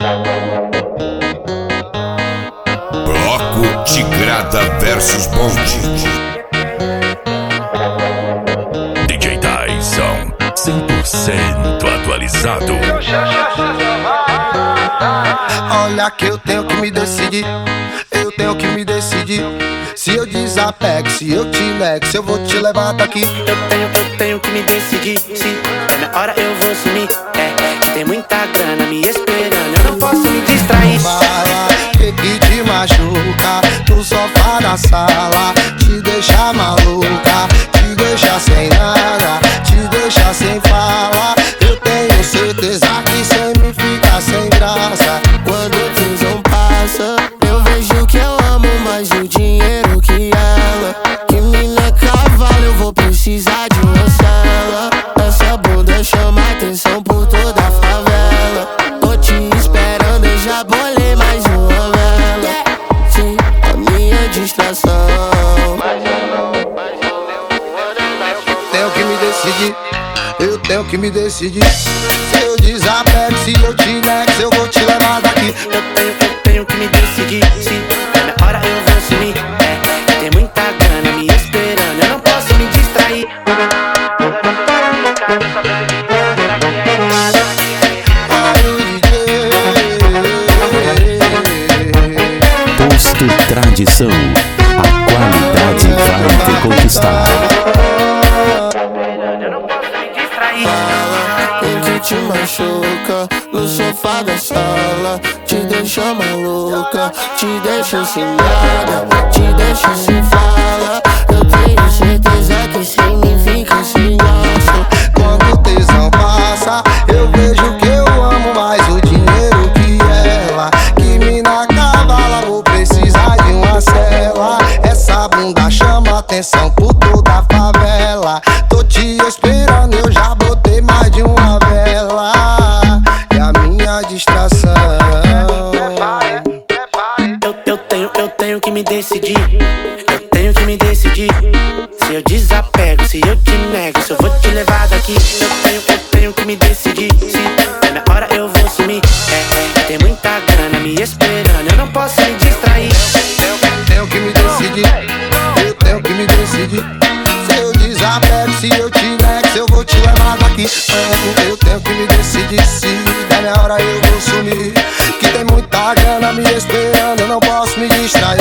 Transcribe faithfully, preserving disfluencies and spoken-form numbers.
Bloco Tigrada versus Bonde. D J Tyson, cem por cento atualizado. Olha que eu tenho que me decidir, eu tenho que me decidir. Se eu desapego, se eu te nego, se eu vou te levar daqui. Eu tenho, eu tenho que me decidir. Se é na hora eu vou sumir. É que tem muita grana me esperando, eu não posso me distrair. Fala, que que te machuca no sofá da sala, te deixa maluca, te deixa sem nada, te deixa sem fala. Eu tenho certeza que sem mim fica sem graça. Quando o tesão passa, eu vejo que eu amo mais o dinheiro que ela. Que mina cavalo, eu vou precisar de uma cela. Essa bunda chama atenção por toda a favela. Tô te esperando, eu já bolei mais uma vela. Sim, a minha distração. Tenho que me decidir, eu tenho que me decidir. Se eu desapego, se eu te nego, se eu vou te levar daqui. Eu tenho, eu tenho que me decidir. Se é na hora eu vou sumir. É que tem muita grana me esperando, eu não posso me distrair. Posto Tradição, a qualidade vai te conquistar. Eu não posso me distrair. O que te machuca no sofá da sala, te deixa maluca, te deixa sem nada, te deixa sem fala. Eu tenho certeza que sem mim fica sem graça. Quando o tesão passa, eu vejo que eu amo mais o dinheiro que ela. Que mina cavala, vou precisar de uma cela. Essa bunda chama atenção por toda a favela. Tô te esperando, eu já botei mais de uma vela. É a minha distração. Eu, eu tenho, eu tenho que me decidir. Eu tenho que me decidir. Se eu desapego, se eu te nego, se eu vou te levar daqui. Eu tenho, eu tenho que me decidir. Se é na hora eu vou sumir. É, é, tem muita grana me esperando, eu não posso me distrair. Eu tenho que me decidir, eu tenho que me decidir. Se eu desapego, se eu te nego, se eu vou te levar daqui. Eu tenho que me decidir, se der minha hora eu vou sumir. Que tem muita grana me esperando, eu não posso me distrair.